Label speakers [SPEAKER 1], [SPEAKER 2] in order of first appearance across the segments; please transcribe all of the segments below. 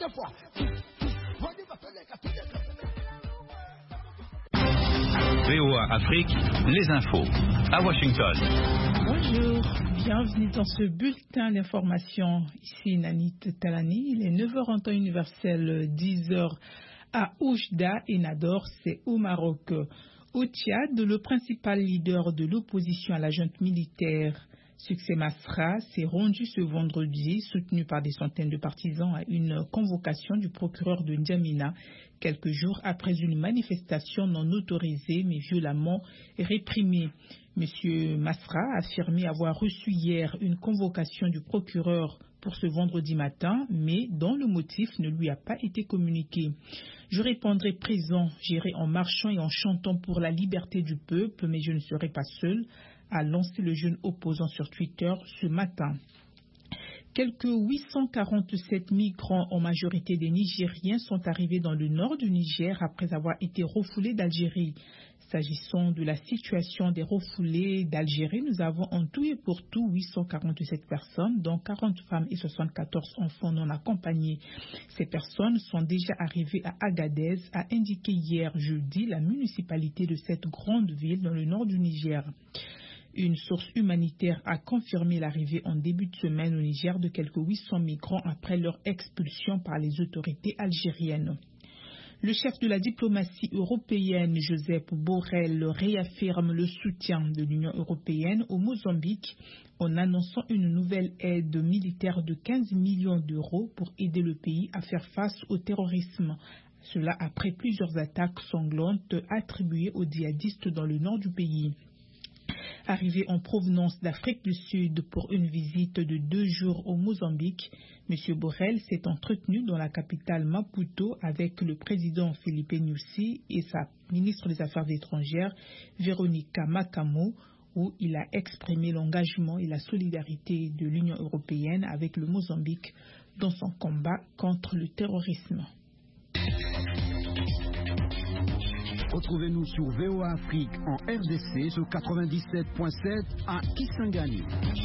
[SPEAKER 1] VOA Afrique, les infos, à Washington.
[SPEAKER 2] Bonjour, bienvenue dans ce bulletin d'information. Ici Nanit Talani, il est 9h en temps universel, 10h à Oujda et Nador, c'est au Maroc. Au Tchad, le principal leader de l'opposition à la junte militaire, Succès Masra, s'est rendu ce vendredi, soutenu par des centaines de partisans, à une convocation du procureur de N'Djamena, quelques jours après une manifestation non autorisée mais violemment réprimée. M. Masra a affirmé avoir reçu hier une convocation du procureur pour ce vendredi matin, mais dont le motif ne lui a pas été communiqué. Je répondrai présent, j'irai en marchant et en chantant pour la liberté du peuple, mais je ne serai pas seul, a lancé le jeune opposant sur Twitter ce matin. Quelques 847 migrants, en majorité des Nigériens, sont arrivés dans le nord du Niger après avoir été refoulés d'Algérie. S'agissant de la situation des refoulés d'Algérie, nous avons en tout et pour tout 847 personnes, dont 40 femmes et 74 enfants non accompagnés. Ces personnes sont déjà arrivées à Agadez, a indiqué hier jeudi la municipalité de cette grande ville dans le nord du Niger. Une source humanitaire a confirmé l'arrivée en début de semaine au Niger de quelques 800 migrants après leur expulsion par les autorités algériennes. Le chef de la diplomatie européenne, Josep Borrell, réaffirme le soutien de l'Union européenne au Mozambique en annonçant une nouvelle aide militaire de 15 millions d'euros pour aider le pays à faire face au terrorisme. Cela après plusieurs attaques sanglantes attribuées aux djihadistes dans le nord du pays. Arrivé en provenance d'Afrique du Sud pour une visite de 2 jours au Mozambique, M. Borrell s'est entretenu dans la capitale Maputo avec le président Filipe Nyusi et sa ministre des Affaires étrangères, Véronica Macamo, où il a exprimé l'engagement et la solidarité de l'Union européenne avec le Mozambique dans son combat contre le terrorisme.
[SPEAKER 3] Retrouvez-nous sur VOA Afrique en RDC sur 97.7 à Kisangani.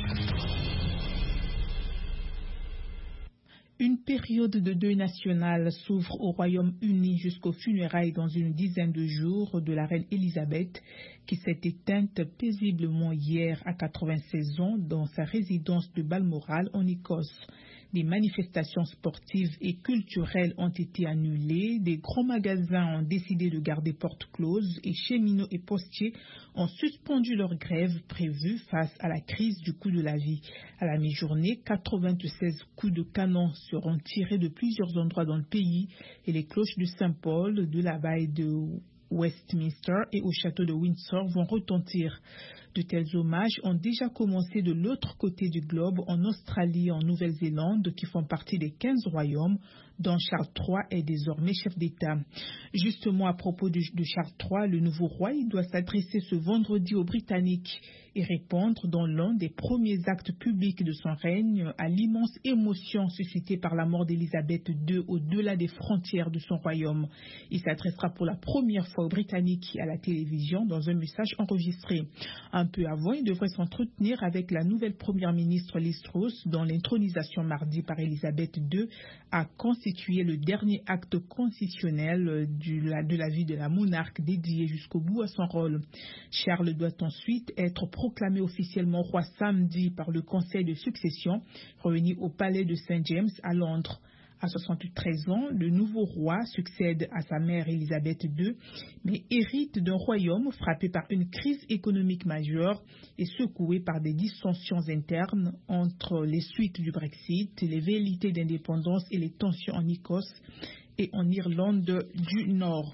[SPEAKER 2] Une période de deuil national s'ouvre au Royaume-Uni jusqu'aux funérailles dans une dizaine de jours de la reine Elisabeth, qui s'est éteinte paisiblement hier à 96 ans dans sa résidence de Balmoral en Écosse. Des manifestations sportives et culturelles ont été annulées, des grands magasins ont décidé de garder portes closes et cheminots et postiers ont suspendu leur grève prévue face à la crise du coût de la vie. À la mi-journée, 96 coups de canon seront tirés de plusieurs endroits dans le pays et les cloches de Saint-Paul, de l'abbaye de Westminster et au château de Windsor vont retentir. De tels hommages ont déjà commencé de l'autre côté du globe, en Australie et en Nouvelle-Zélande, qui font partie des 15 royaumes, dont Charles III est désormais chef d'État. Justement, à propos de Charles III, le nouveau roi, il doit s'adresser ce vendredi aux Britanniques et répondre dans l'un des premiers actes publics de son règne à l'immense émotion suscitée par la mort d'Élisabeth II au-delà des frontières de son royaume. Il s'adressera pour la première fois aux Britanniques à la télévision dans un message enregistré. Un peu avant, il devrait s'entretenir avec la nouvelle première ministre Liz Truss, dont l'intronisation mardi par Élisabeth II a constitué le dernier acte constitutionnel de la vie de la monarque dédiée jusqu'au bout à son rôle. Charles doit ensuite être proclamé officiellement roi samedi par le Conseil de succession réuni au palais de St. James à Londres. À 73 ans, le nouveau roi succède à sa mère Élisabeth II, mais hérite d'un royaume frappé par une crise économique majeure et secoué par des dissensions internes entre les suites du Brexit, les velléités d'indépendance et les tensions en Écosse et en Irlande du Nord.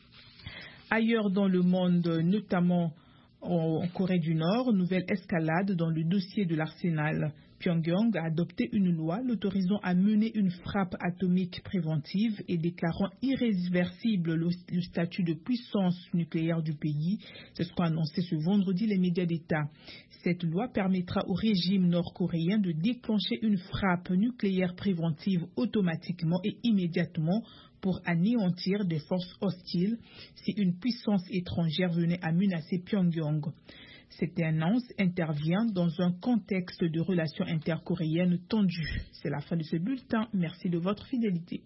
[SPEAKER 2] Ailleurs dans le monde, notamment en Corée du Nord, nouvelle escalade dans le dossier de l'arsenal. Pyongyang a adopté une loi l'autorisant à mener une frappe atomique préventive et déclarant irréversible le statut de puissance nucléaire du pays. C'est ce qu'ont annoncé ce vendredi les médias d'État. Cette loi permettra au régime nord-coréen de déclencher une frappe nucléaire préventive automatiquement et immédiatement pour anéantir des forces hostiles si une puissance étrangère venait à menacer Pyongyang. Cette annonce intervient dans un contexte de relations intercoréennes tendues. C'est la fin de ce bulletin. Merci de votre fidélité.